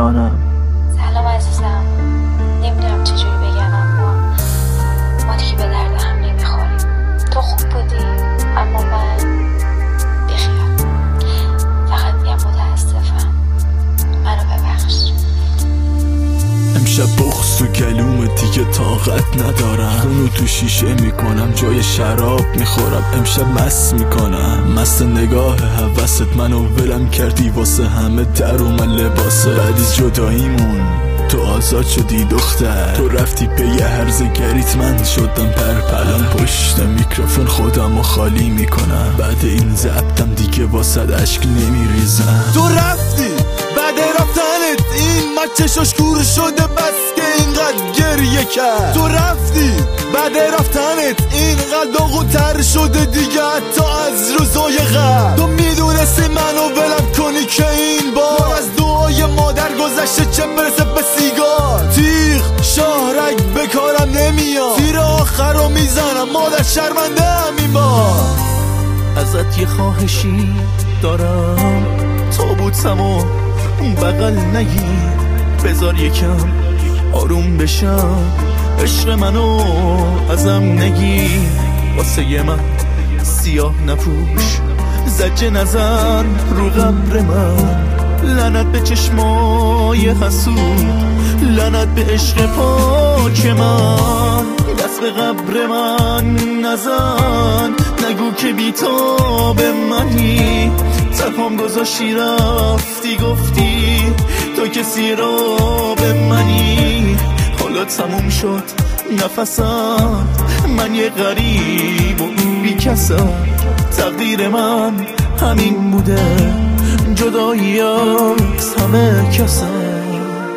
جانم. سلام عزیزم، نمیدونم چجوری بگم، اما ما دیگه به درد هم نمیخوریم. تو خوب بودی اما من بیخیال. فقط میگم متاسفم، منو ببخش. امشب بغض تو گلوم دیگه طاقت ندارم. خونو تو شیشه میکنم، جای شراب میخورم. امشب مست میکنم، مست نگاه هوست. منو ولم کردی واسه همه در اومد لباسه. بعدی جداییمون تو آزاد شدی دختر. تو رفتی به یه هرزگریت، من شدم پرپلم. پشت میکروفون خودمو خالی میکنم. بعد این ضبطم دیگه واسه اشک نمیریزم. تو رفتی بعد رفتنت این مچشاش کور شده، بس که اینقدر گریه کرد. تو رفتی بعد رفتنت اینقدر داغوتر شده دیگه حتی از روزای قبل. تو میدونستی منو ولم کنی که این بار از دعای مادر گذشته، چه برسه به سیگار. تیغ شاهرگ به کارم نمیاد، تیر آخر رو میزنم، مادر شرمنده هم این بار. ازت یه خواهشی دارم، تابوتمو بغل نگیر، بذار یکم آروم بشم. عشق منو ازم نگیر، واسه من سیاه نپوش، زجه نزن رو قبر من. لعنت به چشمای حسود، لعنت به عشق پاک من. دست به قبر من نزن، نگو که بیتاب منی. تپام گذاشتی رفتی گفتی تو کسی را به منی. حالا تموم شد نفسم، من یه غریب و بی کسم. تقدیر من همین بوده، جدایی از همه کسم.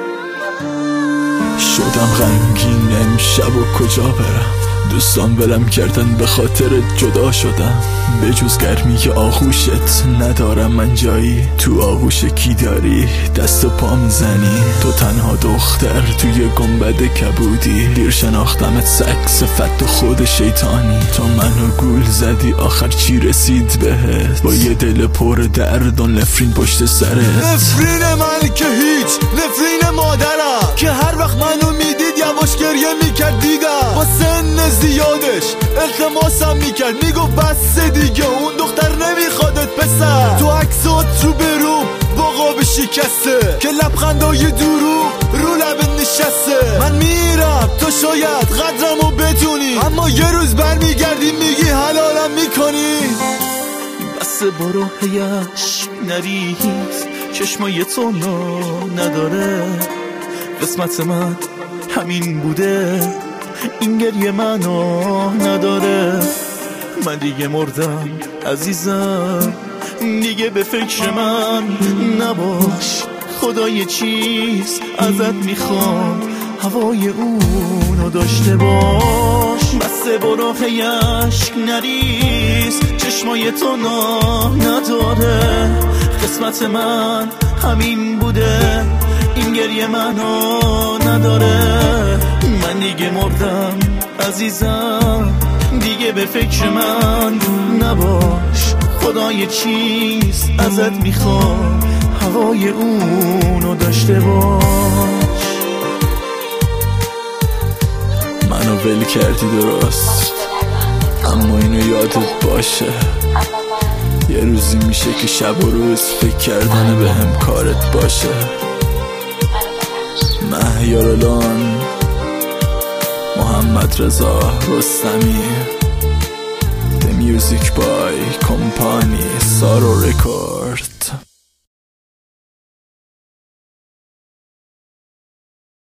شدم غمگین امشب و کجا برم. دوستان ولم کردن به خاطر جدا شدم. به جز گرمی آغوشت ندارم من جایی. تو آغوش کی داری دست و پا میزنی؟ تو تنها دختر توی گنبد کبودی. دیر شناختمت سگ صفت و خود شیطانی. تو منو گول زدی آخر چی رسید بهت؟ با یه دل پر درد و نفرین پشت سرت. نفرین من که هیچ، نفرین مادرم که هر وقت منو میدید یواش گریه میکرد. دیدم با سن زیادش التماسم میکرد، میگو بس دیگه اون دختر نمیخوادت پسر. تو عکسات رو برو با قاب شکسته که لبخندای دروغ رو لبت نشسته. من میرم تو شاید قدرمو بدونی، اما یه روز برمیگردی میگی حلالم میکنی. بس برو هیش نریز، چشمای تو نداره. قسمت من همین بوده، این گریه منو نداره. من دیگه مردم عزیزم، دیگه به فکر من نباش. خدا یه چیز ازت میخوام، هوای اونو داشته باش. بس برو هیش نریز، چشمای تو نداره. قسمت من همین بوده، این گریه منو نداره. من دیگه مردم عزیزم، دیگه به فکر من نباش. خدا یه چیز ازت میخوام، هوای اونو داشته باش. منو ول کردی درست، اما اینو یادت باشه. یه روزی میشه که شب و روز فکر کردن به هم کارت باشه. مهیارالان محمد رضا رستمی. The Music by Compa